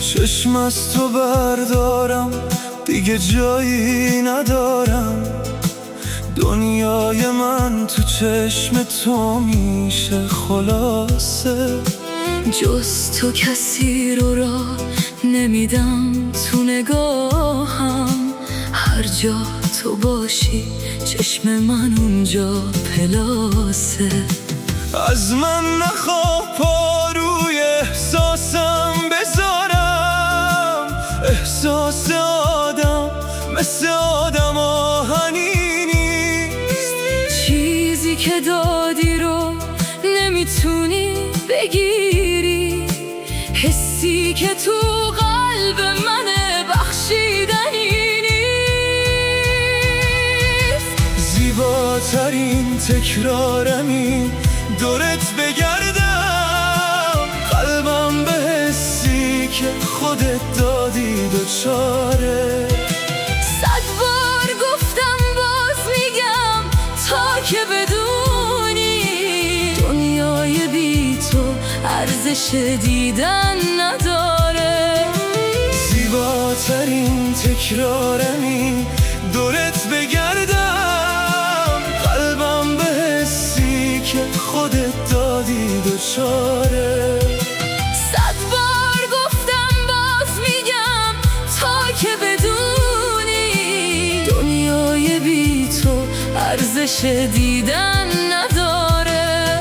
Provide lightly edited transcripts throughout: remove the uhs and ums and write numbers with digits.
چشم از تو بردارم دیگه جایی ندارم، دنیای من تو چشم تو میشه خلاصه. جز تو کسی رو راه نمیدم تو نگاهم، هر جا تو باشی چشم من اونجا پلاسه. از من نخواه پا روی احساسم بذارم، احساس آدم مثل آدم آهنی نیست. چیزی که دادی رو نمیتونی بگیری، حسی که تو قلب منه بخشیدنی نیست. زیباترین تکرارمی دورت بگردم، قلبم به حسی که خودت دادی دچاره. 100 بار گفتم باز میگم تا که بدونی، دنیای بی تو ارزش دیدن نداره. زیباترین تکرارمی دورت بگردم، قلبم به حسی که خودت دادی دچاره. 100 بار گفتم باز میگم تا که بدونی، دنیای بی تو ارزش دیدن نداره.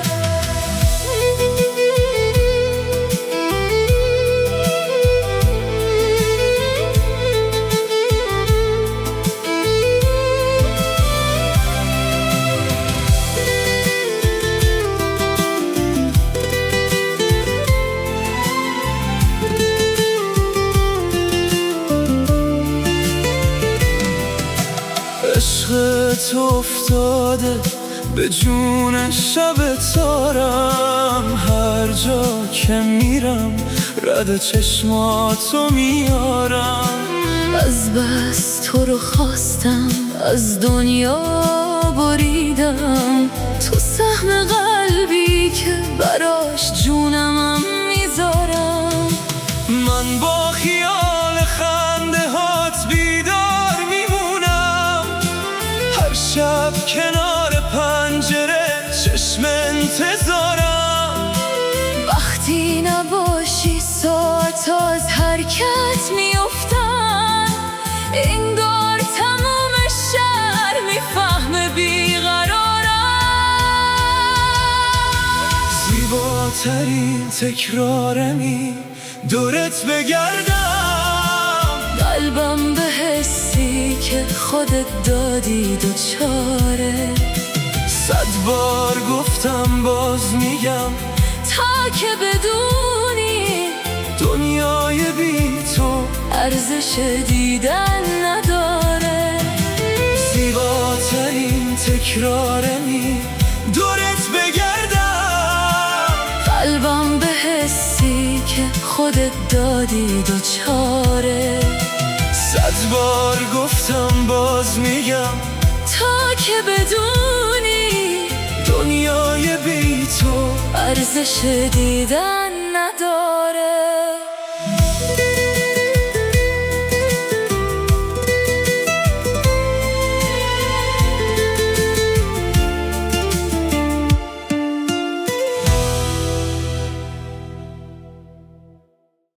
عشقت افتاده به جون شب تارم، هر جا که میرم رد چشماتو میارم. از بس تو رو خواستم از دنیا بریدم، تو سهم قلبی که براش جونمم میذارم. من با خیال خنده هات بیدار میمونم، هر شب کنار پنجره چشم انتظارم. وقتی نباشی ساعت از حرکت میافتن، انگار تمام شهر میفهمه بیقرارم. زیباترین تکرارمی دورت بگردم، قلبم به حسی که خودت دادی دچاره. 100 بار گفتم باز میگم تا که بدونی، دنیای بی تو ارزش دیدن نداره. زیباترین تکرارمی دورت بگردم، قلبم به حسی که خودت دادی دچاره. 100 بار گفتم باز میگم تا که بدونی، دنیای بی تو ارزش دیدن نداره.